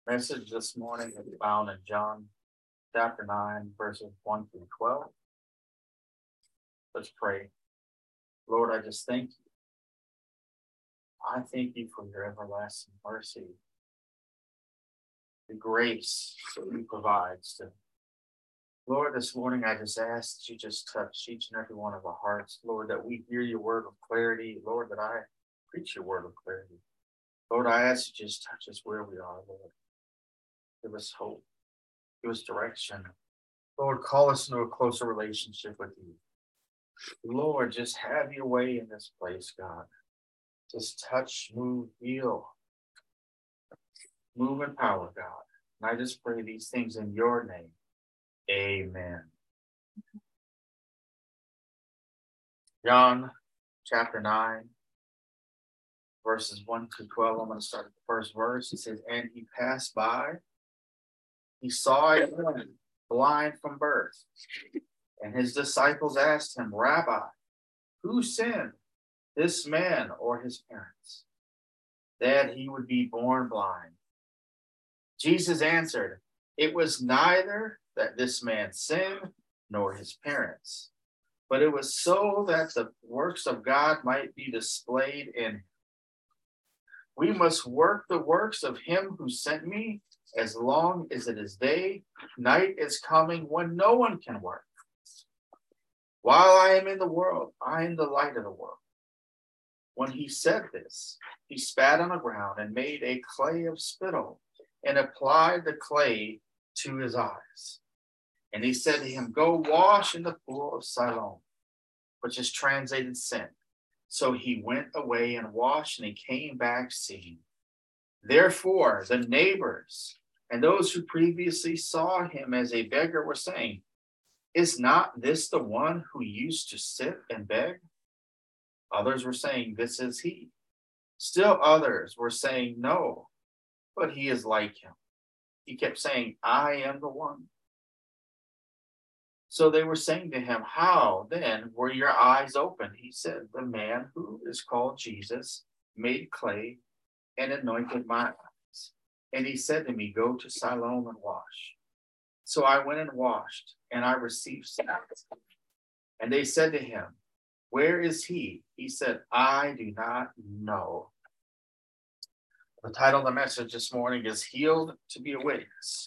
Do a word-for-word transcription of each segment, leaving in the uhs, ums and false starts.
Message this morning is found in John chapter nine, verses one through twelve. Let's pray. Lord, I just thank you. I thank you for your everlasting mercy, the grace that you provide. So, Lord, this morning I just ask that you just touch each and every one of our hearts. Lord, that we hear your word with clarity. Lord, that I preach your word with clarity. Lord, I ask you just touch us where we are, Lord. Give us hope. Give us direction. Lord, call us into a closer relationship with you. Lord, just have your way in this place, God. Just touch, move, heal. Move in power, God. And I just pray these things in your name. Amen. John chapter nine, verses one to twelve. I'm going to start at the first verse. It says, and he passed by. He saw a man blind from birth. And his disciples asked him, Rabbi, who sinned, this man or his parents, that he would be born blind? Jesus answered, it was neither that this man sinned nor his parents, but it was so that the works of God might be displayed in him. We must work the works of him who sent me as long as it is day. Night is coming when no one can work. While I am in the world, I am the light of the world. When he said this, he spat on the ground and made a clay of spittle and applied the clay to his eyes. And he said to him, go wash in the pool of Siloam, which is translated sin. So he went away and washed, and he came back seeing. Therefore, the neighbors and those who previously saw him as a beggar were saying, is not this the one who used to sit and beg? Others were saying, this is he. Still others were saying, no, but he is like him. He kept saying, I am the one. So they were saying to him, how then were your eyes opened? He said, the man who is called Jesus made clay and anointed my eyes. And he said to me, go to Siloam and wash. So I went and washed, and I received sight. And they said to him, where is he? He said, I do not know. The title of the message this morning is Healed to be a Witness.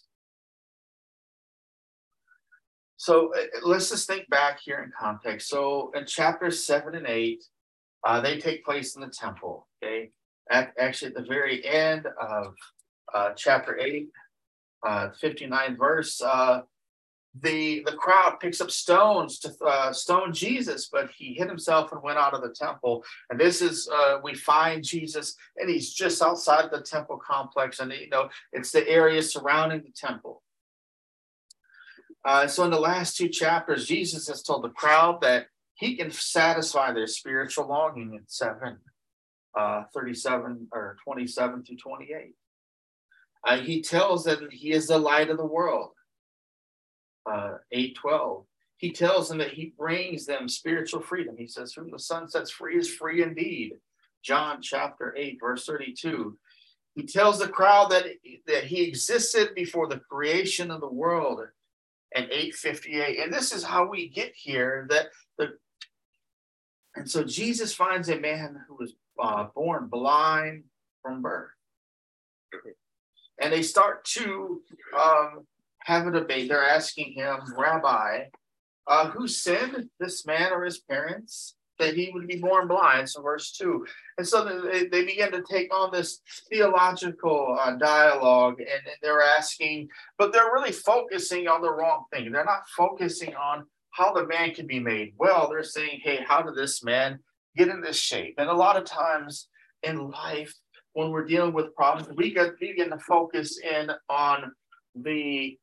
So let's just think back here in context. So in chapters seven and eight, uh, they take place in the temple. Okay, at, actually at the very end of uh, chapter eight, uh, fifty-ninth verse, uh, the the crowd picks up stones to uh, stone Jesus, but he hid himself and went out of the temple. And this is uh, we find Jesus, and he's just outside the temple complex, and you know it's the area surrounding the temple. Uh, so in the last two chapters, Jesus has told the crowd that he can satisfy their spiritual longing in seven, uh, thirty-seven or twenty-seven through twenty-eight. Uh, he tells them he is the light of the world. Uh, eight twelve. He tells them that he brings them spiritual freedom. He says, whom the Son sets free is free indeed. John chapter eight, verse thirty-two. He tells the crowd that, that he existed before the creation of the world. And eight fifty-eight, and this is how we get here. That the and so Jesus finds a man who was uh, born blind from birth, and they start to um, have a debate. They're asking him, Rabbi, uh, who sinned, this man or his parents, that he would be born blind? So verse two. And so they, they begin to take on this theological uh, dialogue, and, and they're asking, but they're really focusing on the wrong thing. They're not focusing on how the man can be made well. They're saying, hey, how did this man get in this shape? And a lot of times in life, when we're dealing with problems, we get we begin to focus in on the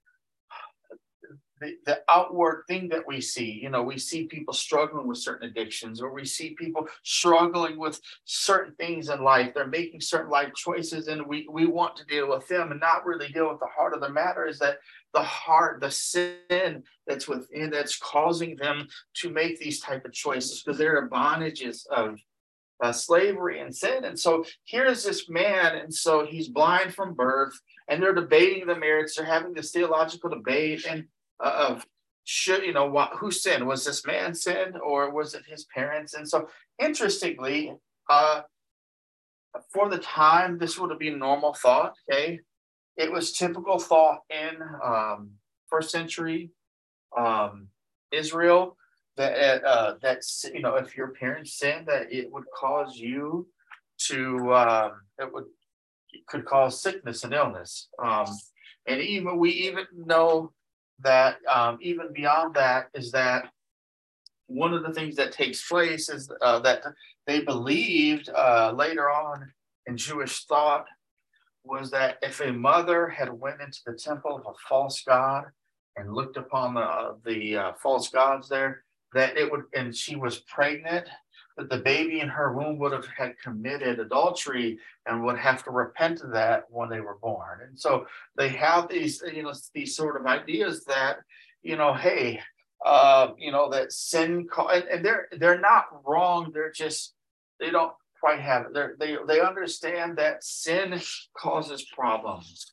The, the outward thing that we see. You know, we see people struggling with certain addictions, or we see people struggling with certain things in life. They're making certain life choices, and we, we want to deal with them and not really deal with the heart of the matter. Is that the heart, the sin that's within, that's causing them to make these type of choices, because they're in bondages of uh, slavery and sin. And so here's this man, and so he's blind from birth, and they're debating the merits. They're having this theological debate and uh, of should you know what who sinned? Was this man sinned or was it his parents? And so interestingly, uh, for the time, this would have been normal thought. Okay, it was typical thought in um, first century um, Israel that uh, that you know if your parents sinned, that it would cause you to um, it would it could cause sickness and illness. Um, and even we even know that um, even beyond that is that one of the things that takes place is uh, that they believed uh, later on in Jewish thought was that if a mother had went into the temple of a false god and looked upon the uh, the uh, false gods there, that it would, and she was pregnant, that the baby in her womb would have had committed adultery and would have to repent of that when they were born. And so they have these, you know, these sort of ideas that, you know, hey, uh, you know, that sin, and, and they're they're not wrong. They're just they don't quite have it. They're, they they understand that sin causes problems.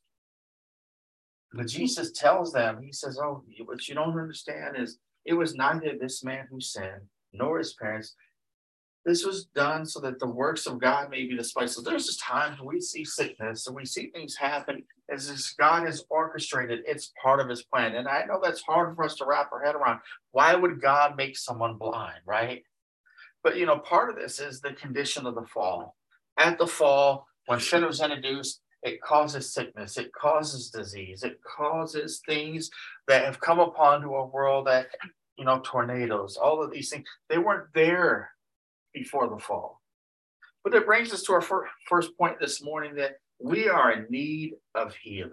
But Jesus tells them, he says, "Oh, what you don't understand is it was neither this man who sinned nor his parents. This was done so that the works of God may be displayed." So there's just times we see sickness and we see things happen as this God has orchestrated. It's part of his plan. And I know that's hard for us to wrap our head around. Why would God make someone blind, right? But, you know, part of this is the condition of the fall. At the fall, when sin was introduced, it causes sickness, it causes disease, it causes things that have come upon to a world that, you know, tornadoes, all of these things, they weren't there before the fall. But it brings us to our fir- first point this morning that we are in need of healing.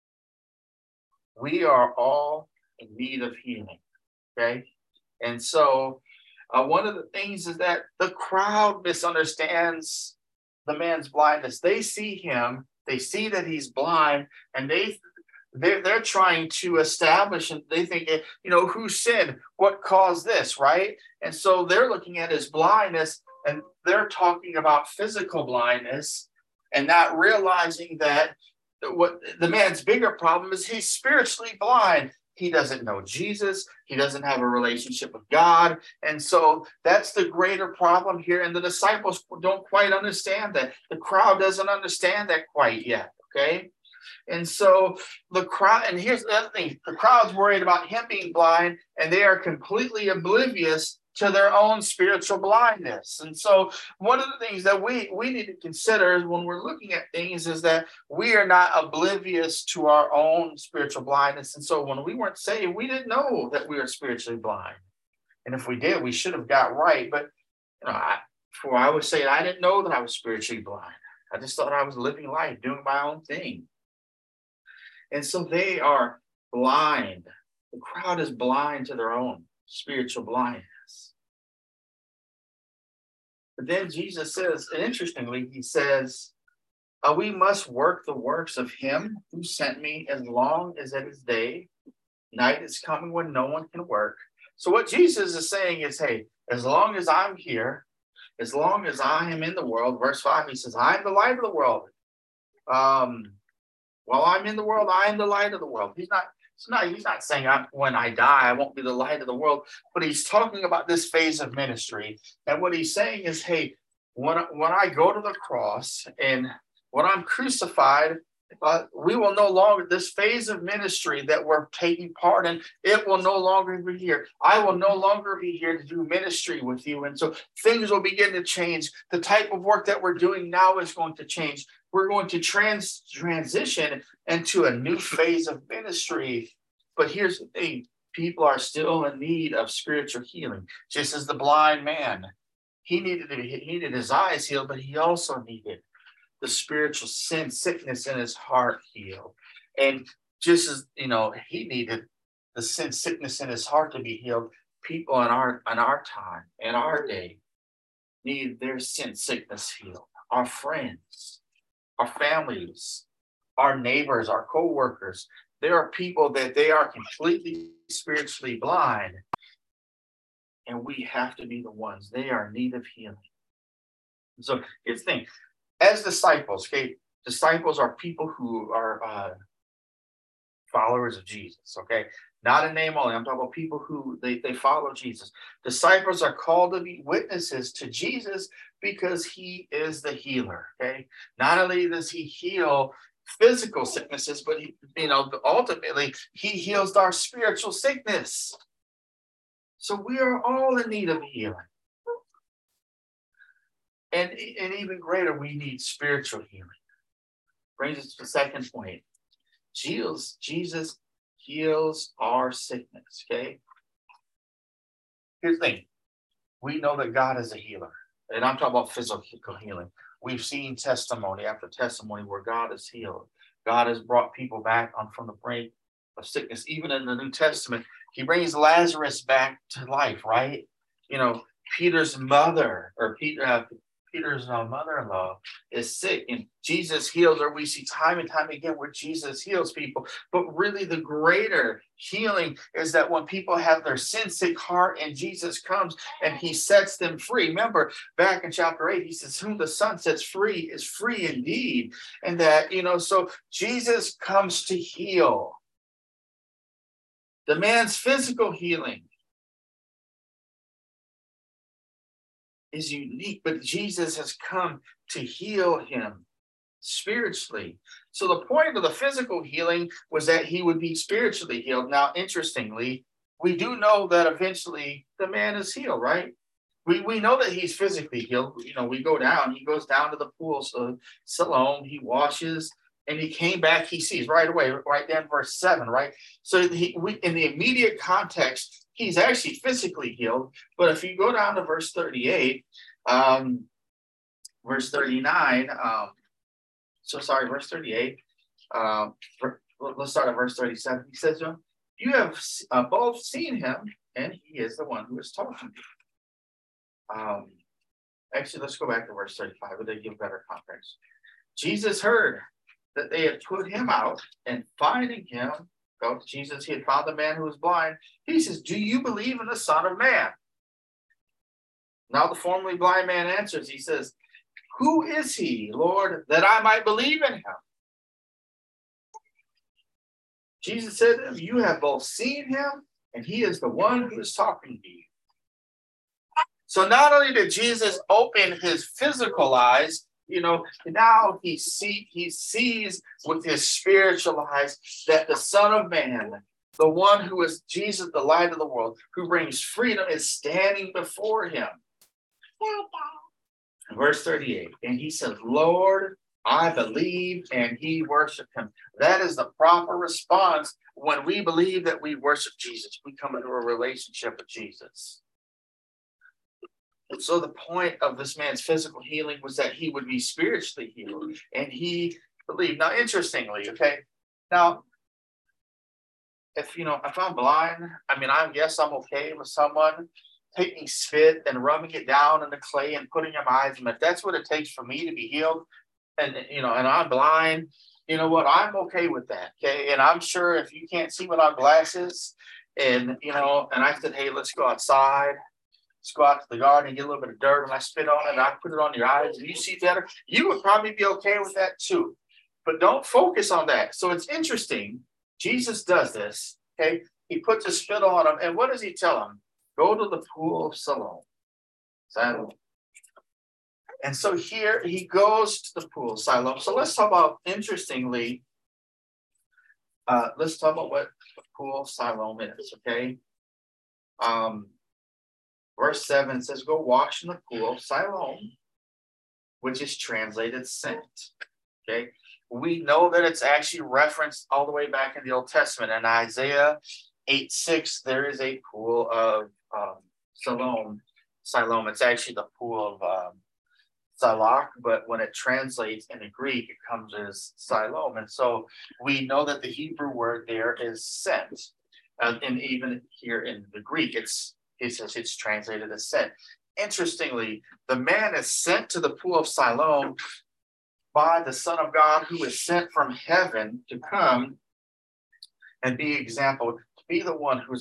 We are all in need of healing. Okay. And so uh, one of the things is that the crowd misunderstands the man's blindness. They see him, they see that he's blind, and they they're, they're trying to establish, and they think, you know, who sinned? What caused this, right? And so they're looking at his blindness, and they're talking about physical blindness and not realizing that what the man's bigger problem is he's spiritually blind. He doesn't know Jesus. He doesn't have a relationship with God. And so that's the greater problem here. And the disciples don't quite understand that. The crowd doesn't understand that quite yet, okay? And so the crowd, and here's the other thing, the crowd's worried about him being blind, and they are completely oblivious to their own spiritual blindness. And so one of the things that we, we need to consider is when we're looking at things is that we are not oblivious to our own spiritual blindness. And so when we weren't saved, we didn't know that we were spiritually blind. And if we did, we should have got right. But you know, I, before I would say I didn't know that I was spiritually blind. I just thought I was living life, doing my own thing. And so they are blind. The crowd is blind to their own spiritual blindness. But then Jesus says, and interestingly, he says, uh, we must work the works of him who sent me as long as it is day. Night is coming when no one can work. So what Jesus is saying is, hey, as long as I'm here, as long as I am in the world, verse five, he says, I am the light of the world. Um, While I'm in the world, I am the light of the world. He's not, it's not, he's not saying I, when I die, I won't be the light of the world, but he's talking about this phase of ministry. And what he's saying is, hey, when, when I go to the cross and when I'm crucified, uh, we will no longer, this phase of ministry that we're taking part in, it will no longer be here. I will no longer be here to do ministry with you. And so things will begin to change. The type of work that we're doing now is going to change. We're going to trans transition into a new phase of ministry. But here's the thing. People are still in need of spiritual healing, just as the blind man. He needed, to, he needed his eyes healed, but he also needed the spiritual sin, sickness in his heart healed. And just as, you know, he needed the sin, sickness in his heart to be healed, people in our, in our time, in our day, need their sin, sickness healed. Our friends, our families, our neighbors, our co-workers. There are people that they are completely spiritually blind, and we have to be the ones. They are in need of healing. So here's the thing. As disciples, okay, disciples are people who are uh, followers of Jesus, okay? Not a name only. I'm talking about people who they, they follow Jesus. Disciples are called to be witnesses to Jesus because he is the healer, okay? Not only does he heal physical sicknesses, but he, you know, ultimately he heals our spiritual sickness. So we are all in need of healing. And, and even greater, we need spiritual healing. Brings us to the second point. Jesus, Jesus heals our sickness, okay? Here's the thing. We know that God is a healer. And I'm talking about physical healing. We've seen testimony after testimony where God has healed. God has brought people back on from the brink of sickness. Even in the New Testament, he brings Lazarus back to life, right? You know, Peter's mother, or Peter, uh, Peter's uh, mother-in-law is sick, and Jesus heals her. We see time and time again where Jesus heals people. But really the greater healing is that when people have their sin-sick heart and Jesus comes and he sets them free. Remember back in chapter eight, he says, whom the Son sets free is free indeed. And that, you know, so Jesus comes to heal. The man's physical healing is unique, but Jesus has come to heal him spiritually. So the point of the physical healing was that he would be spiritually healed. Now, interestingly, we do know that eventually the man is healed, right? We, we know that he's physically healed. You know, we go down, he goes down to the pools of Siloam, he washes, and he came back, he sees right away, right down verse seven, right? So he, we, in the immediate context, he's actually physically healed. But if you go down to verse thirty-eight, um, verse thirty-nine, um, so sorry, verse thirty-eight, um, let's start at verse thirty-seven. He says, you have uh, both seen him, and he is the one who is talking to you. Um, actually, let's go back to verse thirty-five, but they give better context. Jesus heard that they had put him out, and finding him, go to Jesus, he had found the man who was blind. He says, do you believe in the Son of Man? Now the formerly blind man answers, he says, who is he, Lord, that I might believe in him? Jesus said to him, you have both seen him, and he is the one who is talking to you. So not only did Jesus open his physical eyes, you know, now he see he sees with his spiritual eyes that the Son of Man, the one who is Jesus, the light of the world, who brings freedom, is standing before him. Verse thirty-eight, and he says, Lord, I believe, and he worshiped him. That is the proper response when we believe that we worship Jesus. We come into a relationship with Jesus. So the point of this man's physical healing was that he would be spiritually healed, and he believed. Now, interestingly, okay, now, if, you know, if I'm blind, I mean, I guess I'm okay with someone taking spit and rubbing it down in the clay and putting in my eyes. And if that's what it takes for me to be healed, and, you know, and I'm blind, you know what, I'm okay with that, okay? And I'm sure if you can't see without glasses, and, you know, and I said, hey, let's go outside, let's go out to the garden and get a little bit of dirt, and I spit on it, and I put it on your eyes, and you see better, you would probably be okay with that too. But don't focus on that. So it's interesting. Jesus does this, okay? He puts a spit on him, and what does he tell him? Go to the pool of Siloam. Siloam. And so here he goes to the pool of Siloam. So let's talk about, interestingly, uh, let's talk about what the pool of Siloam is, okay? Um, verse seven says, go wash in the pool of Siloam, which is translated sent, okay? We know that it's actually referenced all the way back in the Old Testament. In Isaiah eight six, there is a pool of um, Siloam. Siloam, it's actually the pool of um, Salak, but when it translates in the Greek, it comes as Siloam. And so we know that the Hebrew word there is sent. Uh, and even here in the Greek, it's it says it's translated as sent. Interestingly, the man is sent to the pool of Siloam by the Son of God, who is sent from heaven to come and be example, to be the one who's the light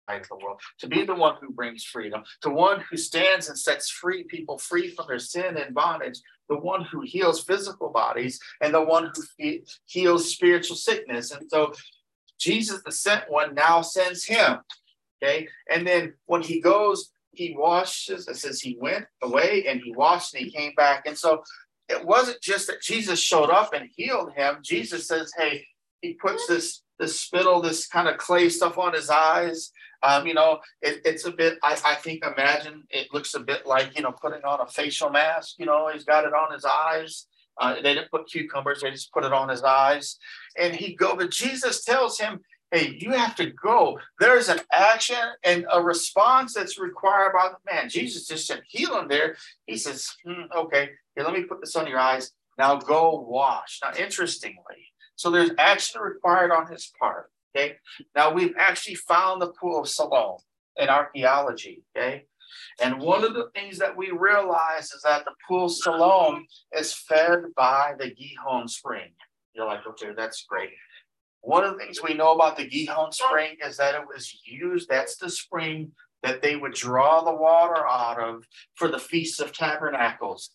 of the world, to be the one who brings freedom, the one who stands and sets free people free from their sin and bondage, the one who heals physical bodies, and the one who he- heals spiritual sickness. And so Jesus, the sent one, now sends him. Okay. And then when he goes, he washes, it says he went away and he washed and he came back. And so it wasn't just that Jesus showed up and healed him. Jesus says, hey, he puts this, this spittle, this kind of clay stuff on his eyes. Um, you know, it, it's a bit, I, I think, imagine it looks a bit like, you know, putting on a facial mask. You know, he's got it on his eyes. Uh, they didn't put cucumbers, they just put it on his eyes. And he go, but Jesus tells him, hey, you have to go. There's an action and a response that's required by the man. Jesus just said, heal him there. He says, hmm, okay, here, let me put this on your eyes. Now go wash. Now, interestingly, so there's action required on his part. Okay. Now we've actually found the pool of Siloam in archaeology. Okay. And one of the things that we realize is that the pool of Siloam is fed by the Gihon spring. You're like, okay, that's great. One of the things we know about the Gihon spring is that it was used, that's the spring that they would draw the water out of for the Feast of Tabernacles.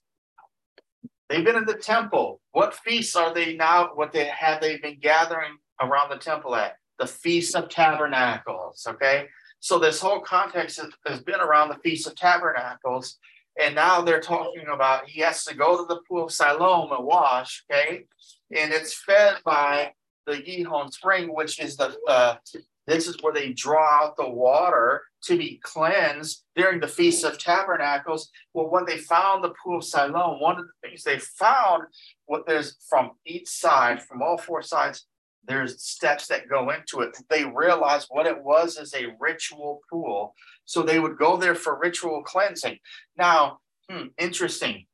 They've been in the temple. What feasts are they now, what they have they been gathering around the temple at? The Feast of Tabernacles, okay? So this whole context has, has been around the Feast of Tabernacles, and now they're talking about he has to go to the pool of Siloam and wash, okay? And it's fed by the Gihon spring, which is the, uh, this is where they draw out the water to be cleansed during the Feast of Tabernacles. Well, when they found the pool of Siloam, one of the things they found, what there's from each side, from all four sides, there's steps that go into it. They realized what it was is a ritual pool. So they would go there for ritual cleansing. Now, hmm, interesting,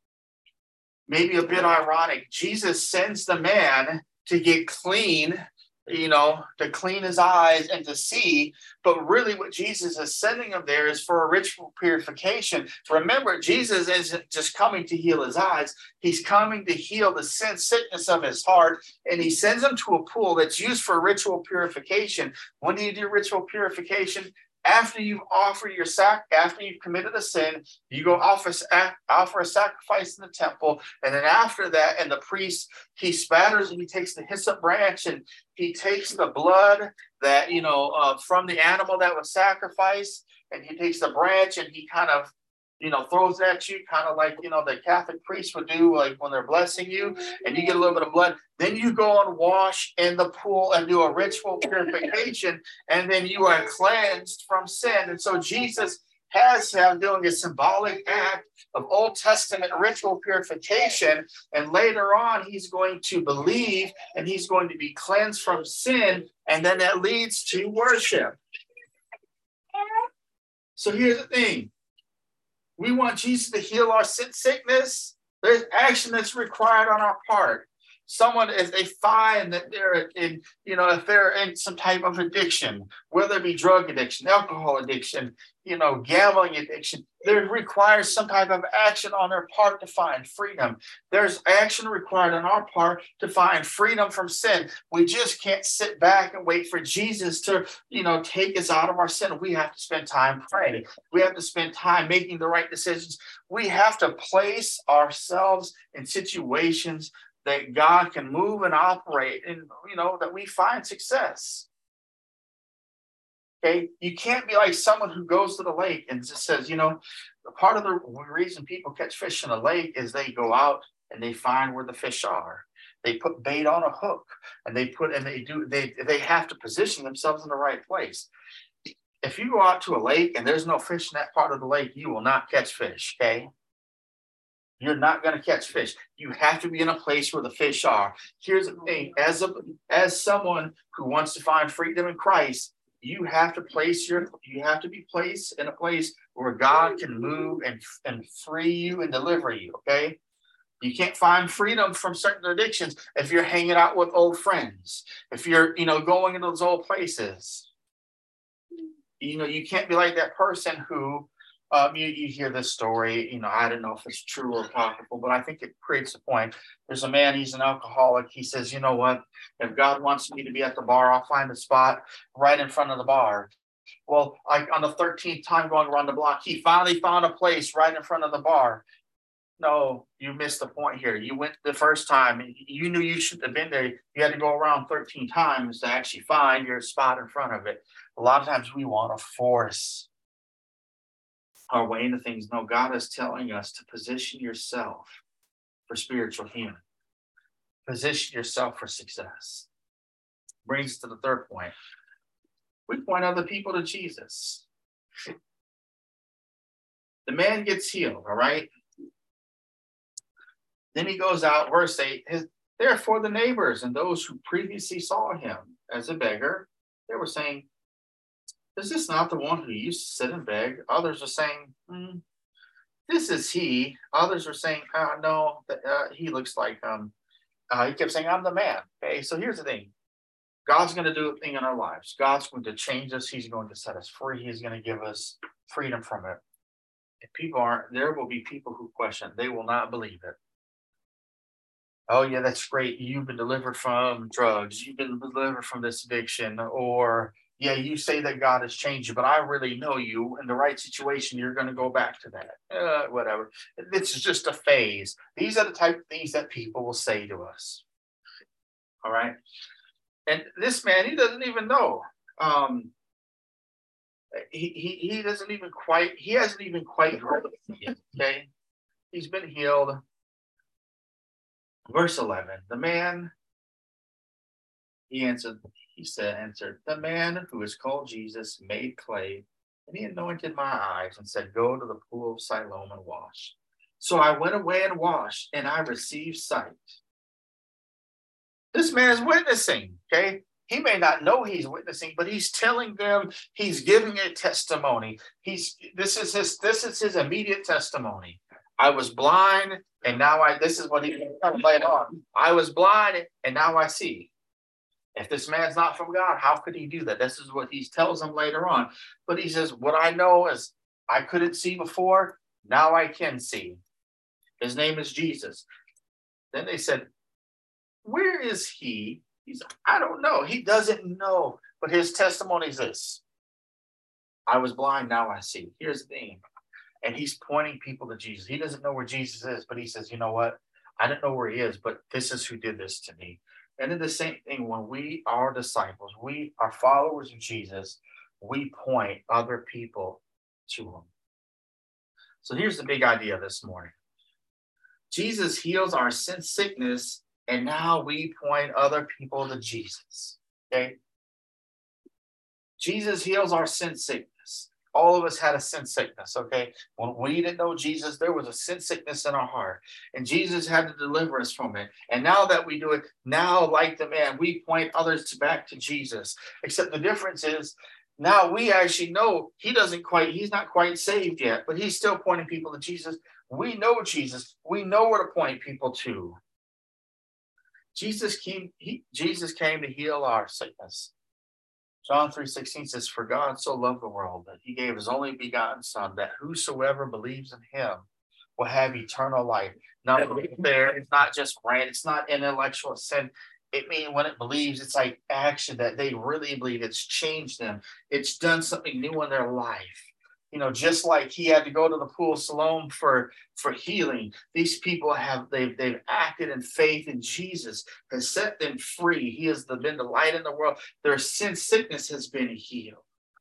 maybe a bit ironic. Jesus sends the man to get clean, you know, to clean his eyes and to see. But really what Jesus is sending him there is for a ritual purification. Remember, Jesus isn't just coming to heal his eyes. He's coming to heal the sin sickness of his heart. And he sends him to a pool that's used for ritual purification. When do you do ritual purification? After you offer your sac, after you've committed a sin, you go offer, offer a sacrifice in the temple. And then after that, and the priest, he spatters and he takes the hyssop branch and he takes the blood that, you know, uh, from the animal that was sacrificed, and he takes the branch and he kind of, you know, throws it at you, kind of like, you know, the Catholic priest would do, like when they're blessing you, and you get a little bit of blood. Then you go and wash in the pool and do a ritual purification, and then you are cleansed from sin. And so Jesus has him doing a symbolic act of Old Testament ritual purification, and later on he's going to believe and he's going to be cleansed from sin, and then that leads to worship. So here's the thing. We want Jesus to heal our sickness. There's action that's required on our part. Someone, if they find that they're in, you know, if they're in some type of addiction, whether it be drug addiction, alcohol addiction, you know, gambling addiction, there requires some type of action on their part to find freedom. There's action required on our part to find freedom from sin. We just can't sit back and wait for Jesus to, you know, take us out of our sin. We have to spend time praying. We have to spend time making the right decisions. We have to place ourselves in situations that God can move and operate, and, you know, that we find success. Okay, you can't be like someone who goes to the lake and just says, you know, part of the reason people catch fish in a lake is they go out and they find where the fish are. They put bait on a hook, and they put and they do they they have to position themselves in the right place. If you go out to a lake and there's no fish in that part of the lake, you will not catch fish. Okay. You're not going to catch fish. You have to be in a place where the fish are. Here's the thing. As a, as someone who wants to find freedom in Christ, you have to place your, you have to be placed in a place where God can move and, and free you and deliver you, okay? You can't find freedom from certain addictions if you're hanging out with old friends, if you're, you know, going into those old places. You know, you can't be like that person who, Um, you, you hear this story, you know, I don't know if it's true or apocryphal, but I think it creates a point. There's a man, he's an alcoholic. He says, you know what, if God wants me to be at the bar, I'll find a spot right in front of the bar. Well, like on the thirteenth time going around the block, he finally found a place right in front of the bar. No, you missed the point here. You went the first time, and you knew you shouldn't have been there. You had to go around thirteen times to actually find your spot in front of it. A lot of times we want to force our way into things. No, God is telling us to position yourself for spiritual healing. Position yourself for success. Brings us to the third point. We point other people to Jesus. The man gets healed, all right? Then he goes out, verse eight, his, therefore the neighbors and those who previously saw him as a beggar, they were saying, is this not the one who used to sit and beg? Others are saying, hmm, this is he. Others are saying, uh, no, uh, he looks like, um, uh, he kept saying, I'm the man. Okay, so here's the thing. God's going to do a thing in our lives. God's going to change us. He's going to set us free. He's going to give us freedom from it. If people aren't, there will be people who question. They will not believe it. Oh, yeah, that's great. You've been delivered from drugs. You've been delivered from this addiction. Or, yeah, you say that God has changed you, but I really know you. In the right situation, you're going to go back to that. Uh, whatever. This is just a phase. These are the type of things that people will say to us. All right. And this man, he doesn't even know. Um, he, he, he doesn't even quite, he hasn't even quite heard it yet, okay? He's been healed. Verse eleven, the man, he answered, he said, answered, the man who is called Jesus made clay, and he anointed my eyes and said, go to the pool of Siloam and wash. So I went away and washed, and I received sight. This man is witnessing, okay? He may not know he's witnessing, but he's telling them, he's giving a testimony. He's this is his this is his immediate testimony. I was blind, and now I this is what he laid on. I was blind, and now I see. If this man's not from God, how could he do that? This is what he tells them later on. But he says, what I know is I couldn't see before, now I can see. His name is Jesus. Then they said, where is he? He's, I don't know. He doesn't know. But his testimony is this. I was blind, now I see. Here's the thing. And he's pointing people to Jesus. He doesn't know where Jesus is, but he says, you know what? I don't know where he is, but this is who did this to me. And in the same thing, when we are disciples, we are followers of Jesus, we point other people to him. So here's the big idea this morning. Jesus heals our sin sickness, and now we point other people to Jesus, okay? Jesus heals our sin sickness. All of us had a sin sickness, okay? When we didn't know Jesus, there was a sin sickness in our heart, and Jesus had to deliver us from it. And now that we do it, now like the man, we point others to back to Jesus. Except the difference is now we actually know he doesn't quite, he's not quite saved yet, but he's still pointing people to Jesus. We know Jesus. We know where to point people to. Jesus came, he, Jesus came to heal our sickness. John three sixteen says, for God so loved the world that he gave his only begotten son, that whosoever believes in him will have eternal life. Now, there, it's not just right, it's not intellectual sin. It means when it believes, it's like action that they really believe. It's changed them. It's done something new in their life. You know, just like he had to go to the pool of Siloam for, for healing, these people have, they've, they've acted in faith in Jesus, has set them free. He has been the light in the world. Their sin sickness has been healed.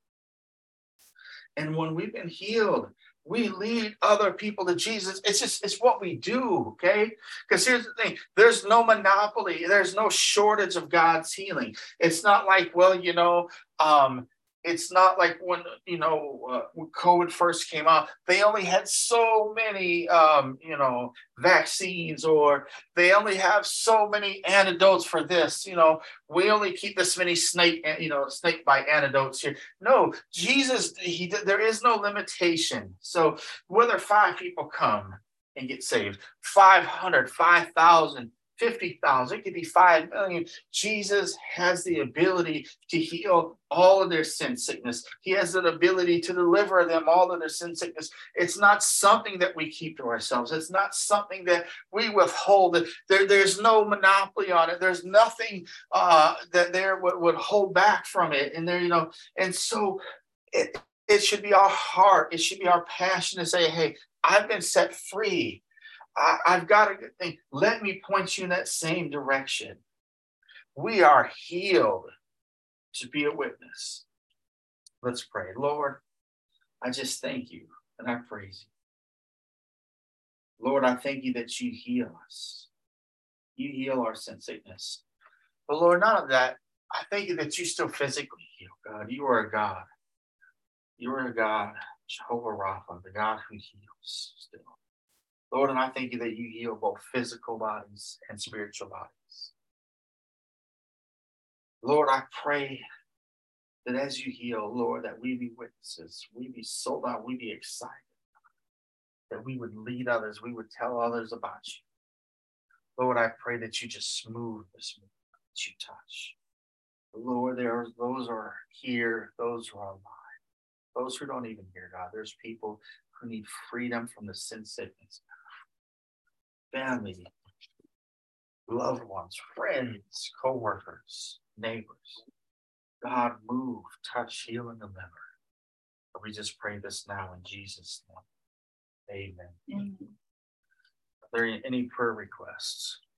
And when we've been healed, we lead other people to Jesus. It's just, it's what we do, okay? Because here's the thing. There's no monopoly. There's no shortage of God's healing. It's not like, well, you know, um, it's not like when, you know, uh, when COVID first came out, they only had so many, um, you know, vaccines, or they only have so many antidotes for this. You know, we only keep this many snake, you know, snake bite antidotes here. No, Jesus, he, there is no limitation. So whether five people come and get saved, five hundred, five thousand, fifty thousand, it could be five million. Jesus has the ability to heal all of their sin sickness. He has the ability to deliver them all of their sin sickness. It's not something that we keep to ourselves. It's not something that we withhold. There, there's no monopoly on it. There's nothing uh, that there would, would hold back from it. And there, you know, and so It, it should be our heart. It should be our passion to say, hey, I've been set free. I, I've got a good thing. Let me point you in that same direction. We are healed to be a witness. Let's pray. Lord, I just thank you and I praise you. Lord, I thank you that you heal us. You heal our sin sickness. But Lord, none of that. I thank you that you still physically heal, God. You are a God. You are a God, Jehovah Rapha, the God who heals still. Lord, and I thank you that you heal both physical bodies and spiritual bodies. Lord, I pray that as you heal, Lord, that we be witnesses, we be sold out, we be excited, that we would lead others, we would tell others about you. Lord, I pray that you just smooth this movement that you touch. Lord, there are those who are here, those who are alive, those who don't even hear, God. There's people who need freedom from the sin sickness. Family, loved ones, friends, co-workers, neighbors. God, move, touch, heal, and deliver. We just pray this now in Jesus' name. Amen. Amen. Are there any prayer requests?